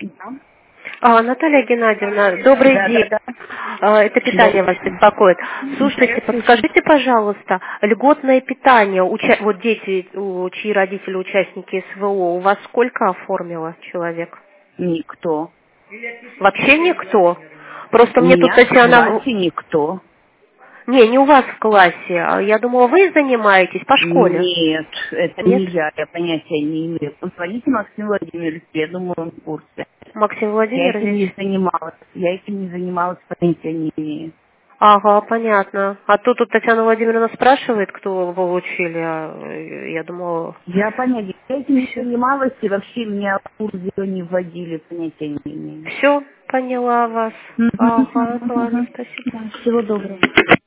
Да. Наталья Геннадьевна, добрый Да, день. да, да. Это питание вас беспокоит. Слушайте, подскажите, пожалуйста, льготное питание, вот дети, чьи родители участники СВО, у вас сколько оформило человек? Никто. Вообще никто? Просто У мне тут меня в Татьяна... классе никто. Не у вас в классе. Я думала, вы занимаетесь по школе. Нет, это Нет? не я понятия не имею. Позвоните Максиму Владимировичу, я думаю, он в курсе. Максим Я этим Владимирович? не занималась. Понятия не имею. Ага, понятно. А тут Татьяна Владимировна спрашивает, кто вы учили, я думала... Я этим не Все, занималась, и вообще меня в курс дела не вводили, понятия не имею. все, поняла вас. Ага, ладно, спасибо. Да, всего доброго.